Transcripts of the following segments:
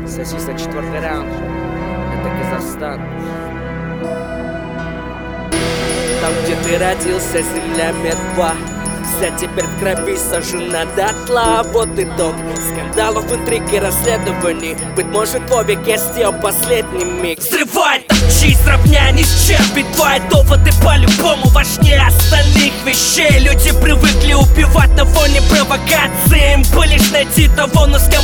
Сосиса, 4-й раунд. Это Казахстан. Там, где ты родился, земля мертва. Вся теперь в крови сожжена дотла. Вот итог скандалов, интриг и расследований. Быть может, в обе сделал последний миг. Взрывай топчи, сравняй ни с чем. Ведь твои доводы по-любому важнее остальных вещей. Люди привыкли убивать на фоне провокации. Им бы лишь найти того, но с кем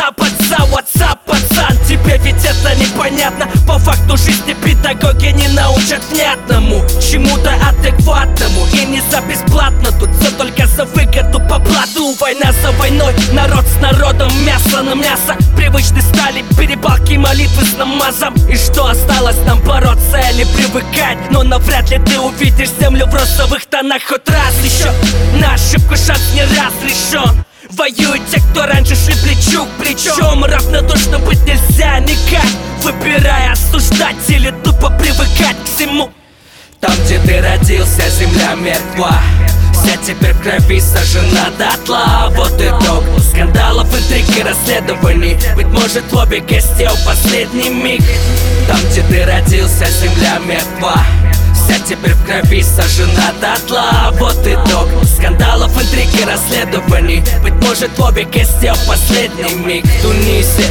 WhatsApp, пацан. Тебе ведь это непонятно. По факту жизни педагоги не научат внятному, чему-то адекватному. И не за бесплатно, тут все только за выгоду по блату. Война за войной, народ с народом, мясо на мясо. Привычны стали перепалки, молитвы с намазом. И что осталось нам, бороться или привыкать? Но навряд ли ты увидишь землю в розовых тонах хоть раз еще. На ошибку шанс не разрешен. Воюют те, кто раньше шли плечу к плечу. Равнодушно быть нельзя никак, выбирая осуждать или тупо привыкать к всему. Там, где ты родился, земля мертва. Вся теперь в крови сожжена дотла. Вот итог скандалов, интриг и расследований. Быть может, в обе сделал последний миг. Там, где ты родился, земля мертва. Вся теперь в крови сожжена дотла. Вот итог скандалов, интриг и расследований. Быть может, в обе сделал последний миг. В Тунисе,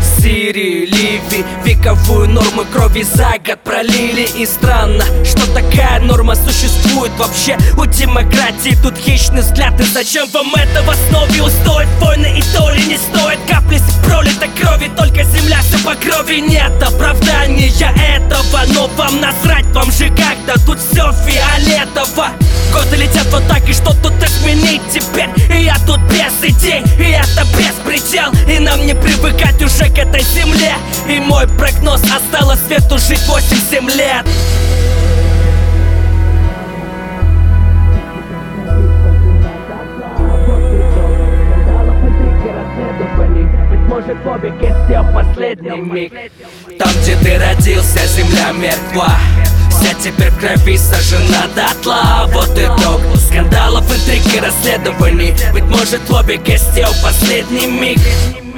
Сирии, Ливии вековую норму крови за год пролили. И странно, что такая норма существует вообще у демократии. Тут хищный взгляд, и зачем вам это в основе? Устоит войны и то ли не стоит капли пролитой крови. Только земля все по крови, нет оправдания этого. Но вам насрать, вам же как-то тут все фиолетово. Годы летят вот так, и что тут изменить теперь? И я тут без идей, и это беспредел. И нам не привыкать уже к этой земле. И мой прогноз: осталось свету жить 8-7 лет. Быть может, в обе сделал последний миг. Там, где ты родился, земля мертва. Вся теперь в крови сожжена дотла. Вот итог скандалов, интриг и расследований. Быть может, в обе сделал последний миг.